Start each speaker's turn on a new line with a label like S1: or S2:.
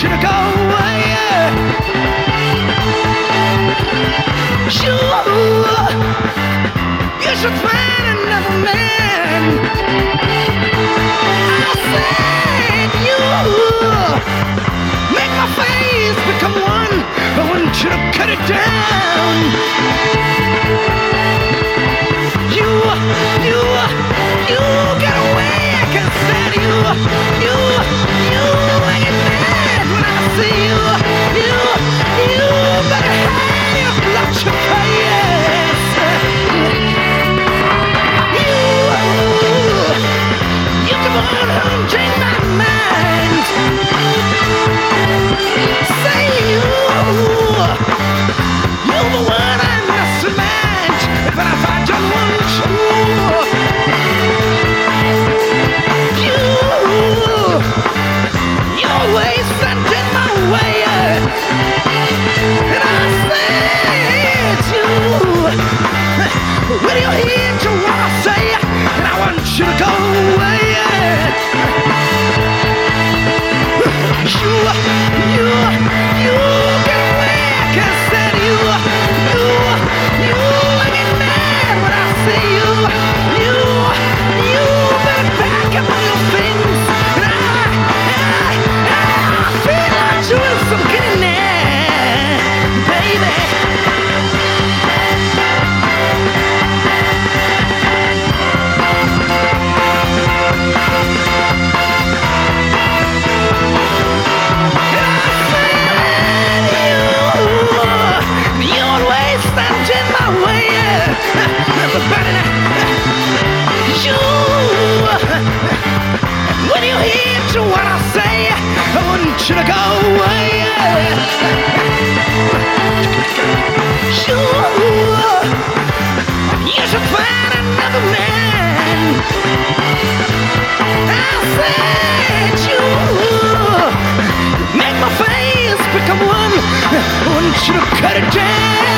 S1: you to go away. You should find another man. I said you make my face become one. I want you to cut it down. You get away. I can stand you make it mad when I see you better hide your blood your face. You come on home, change my mind. Say you're the one I must match. If I find just one true, you're always standing my way. And I said you, will you hear what I say? And I want you to go away. You get away. I can't stand you make me mad when I see you. You better pack up all your things. And I feel like doing some getting there, baby. When you hear what I say, I want you to go away. You should find another man. I said you make my face become one. I want you to cut it down.